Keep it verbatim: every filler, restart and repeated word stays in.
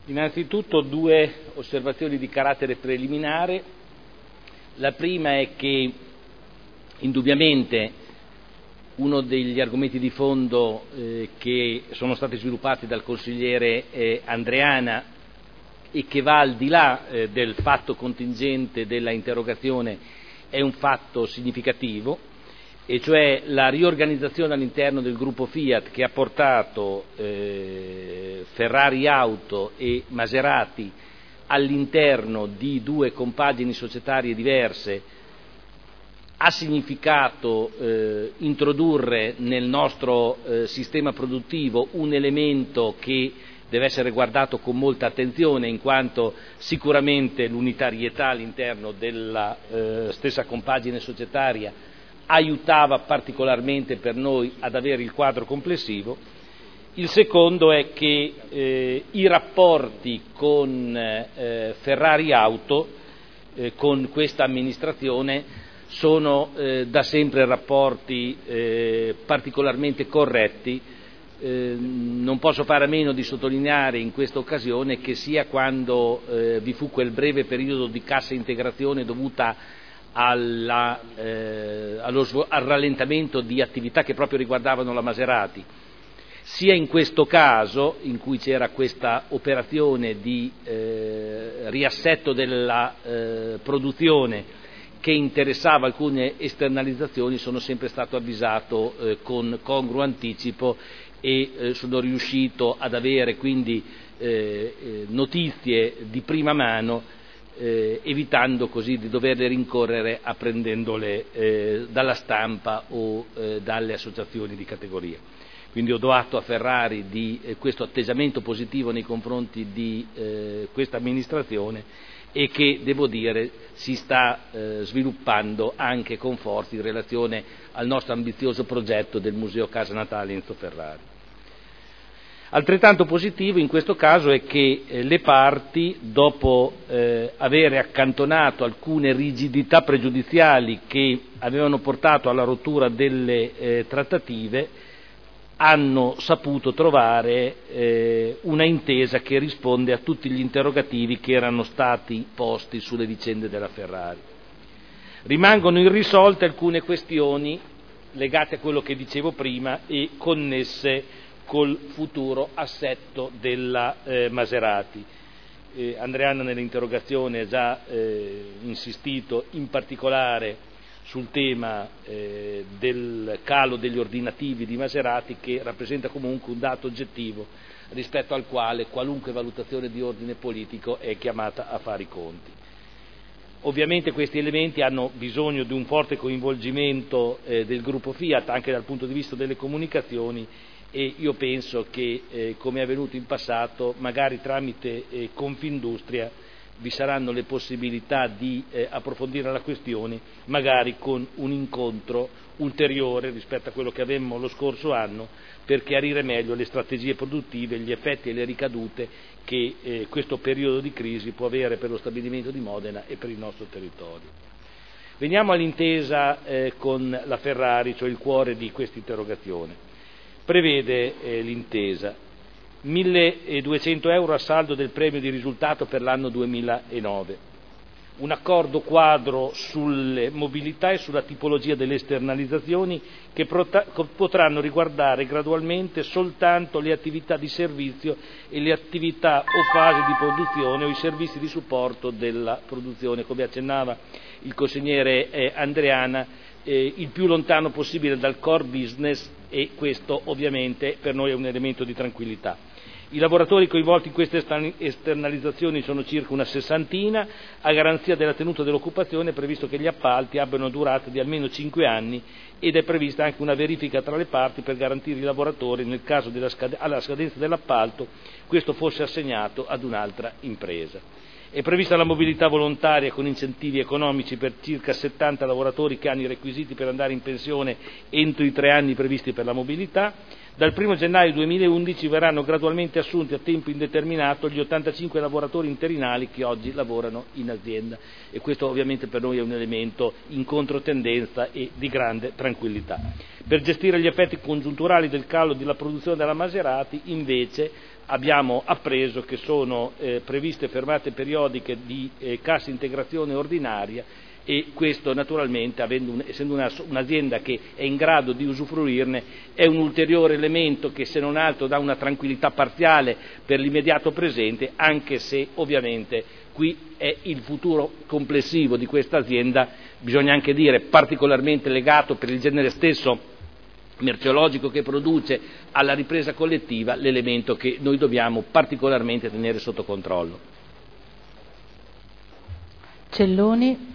Innanzitutto due osservazioni di carattere preliminare. La prima è che indubbiamente uno degli argomenti di fondo eh, che sono stati sviluppati dal consigliere eh, Andreana e che va al di là eh, del fatto contingente della interrogazione è un fatto significativo, e cioè la riorganizzazione all'interno del gruppo Fiat che ha portato eh, Ferrari Auto e Maserati all'interno di due compagini societarie diverse ha significato eh, introdurre nel nostro eh, sistema produttivo un elemento che deve essere guardato con molta attenzione, in quanto sicuramente l'unitarietà all'interno della eh, stessa compagine societaria aiutava particolarmente per noi ad avere il quadro complessivo. Il secondo è che eh, i rapporti con eh, Ferrari Auto, eh, con questa amministrazione, sono eh, da sempre rapporti eh, particolarmente corretti. Eh, non posso fare a meno di sottolineare in questa occasione che sia quando eh, vi fu quel breve periodo di cassa integrazione dovuta alla, eh, allo, al rallentamento di attività che proprio riguardavano la Maserati, sia in questo caso in cui c'era questa operazione di eh, riassetto della eh, produzione che interessava alcune esternalizzazioni, sono sempre stato avvisato eh, con congruo anticipo e eh, sono riuscito ad avere quindi eh, eh, notizie di prima mano, eh, evitando così di doverle rincorrere apprendendole eh, dalla stampa o eh, dalle associazioni di categoria. Quindi ho do atto a Ferrari di eh, questo atteggiamento positivo nei confronti di eh, questa amministrazione, e che, devo dire, si sta eh, sviluppando anche con forza in relazione al nostro ambizioso progetto del Museo Casa Natale Enzo Ferrari. Altrettanto positivo in questo caso è che eh, le parti, dopo eh, avere accantonato alcune rigidità pregiudiziali che avevano portato alla rottura delle eh, trattative, hanno saputo trovare eh, una intesa che risponde a tutti gli interrogativi che erano stati posti sulle vicende della Ferrari. Rimangono irrisolte alcune questioni legate a quello che dicevo prima e connesse col futuro assetto della eh, Maserati. Eh, Andreana nell'interrogazione ha già eh, insistito in particolare sul tema eh, del calo degli ordinativi di Maserati, che rappresenta comunque un dato oggettivo rispetto al quale qualunque valutazione di ordine politico è chiamata a fare i conti. Ovviamente questi elementi hanno bisogno di un forte coinvolgimento eh, del gruppo Fiat anche dal punto di vista delle comunicazioni, e io penso che, eh, come è avvenuto in passato, magari tramite eh, Confindustria vi saranno le possibilità di eh, approfondire la questione, magari con un incontro ulteriore rispetto a quello che avemmo lo scorso anno, per chiarire meglio le strategie produttive, gli effetti e le ricadute che eh, questo periodo di crisi può avere per lo stabilimento di Modena e per il nostro territorio. Veniamo all'intesa eh, con la Ferrari, cioè il cuore di questa interrogazione. Prevede eh, l'intesa milleduecento euro a saldo del premio di risultato per l'anno duemilanove, un accordo quadro sulle mobilità e sulla tipologia delle esternalizzazioni che prota- potranno riguardare gradualmente soltanto le attività di servizio e le attività o fasi di produzione o i servizi di supporto della produzione, come accennava il consigliere eh, Andreana, eh, il più lontano possibile dal core business, e questo ovviamente per noi è un elemento di tranquillità. I lavoratori coinvolti in queste esternalizzazioni sono circa una sessantina. A garanzia della tenuta dell'occupazione è previsto che gli appalti abbiano durata di almeno cinque anni, ed è prevista anche una verifica tra le parti per garantire i lavoratori nel caso della scad- alla scadenza dell'appalto questo fosse assegnato ad un'altra impresa. È prevista la mobilità volontaria con incentivi economici per circa settanta lavoratori che hanno i requisiti per andare in pensione entro i tre anni previsti per la mobilità. Dal primo gennaio duemilaundici verranno gradualmente assunti a tempo indeterminato gli ottantacinque lavoratori interinali che oggi lavorano in azienda, e questo ovviamente per noi è un elemento in controtendenza e di grande tranquillità. Per gestire gli effetti congiunturali del calo della produzione della Maserati, invece, abbiamo appreso che sono eh, previste fermate periodiche di eh, cassa integrazione ordinaria, e questo naturalmente, avendo un, essendo una, un'azienda che è in grado di usufruirne, è un ulteriore elemento che, se non altro, dà una tranquillità parziale per l'immediato presente, anche se ovviamente qui è il futuro complessivo di questa azienda, bisogna anche dire particolarmente legato, per il genere stesso merceologico che produce, alla ripresa collettiva, l'elemento che noi dobbiamo particolarmente tenere sotto controllo. Celloni.